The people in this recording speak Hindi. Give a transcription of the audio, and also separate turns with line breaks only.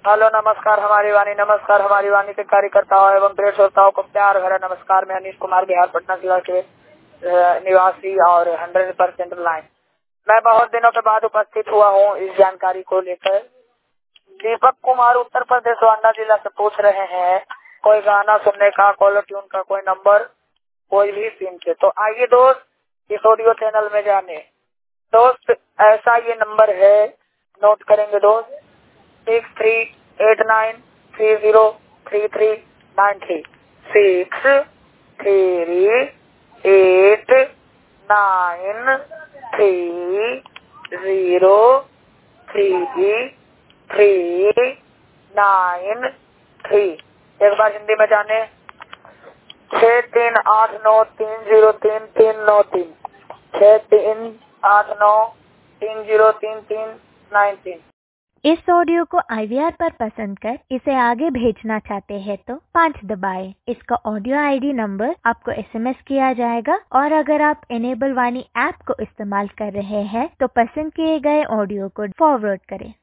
हेलो नमस्कार हमारी वाणी के कार्यकर्ताओं एवं प्रिय श्रोताओं को प्यार भरा नमस्कार। मैं अनीश कुमार बिहार पटना जिला के निवासी और 100% लाइन। मैं बहुत दिनों के बाद उपस्थित हुआ हूँ इस जानकारी को लेकर। दीपक कुमार उत्तर प्रदेश वांडा जिला से पूछ रहे हैं कोई गाना सुनने का, कॉलर ट्यून का कोई नंबर, कोई भी सिम से। तो आइए दोस्त इस ऑडियो चैनल में जाने। दोस्त ऐसा ये नंबर है, नोट करेंगे दोस्त, 6389303393 6389303393। एक बार हिंदी में जाने, 6389303393 6389303393।
इस ऑडियो को IVR पर पसंद कर इसे आगे भेजना चाहते हैं तो 5 दबाएं। इसका ऑडियो ID नंबर आपको SMS किया जाएगा और अगर आप इनेबल वाणी ऐप को इस्तेमाल कर रहे हैं तो पसंद किए गए ऑडियो को फॉरवर्ड करें।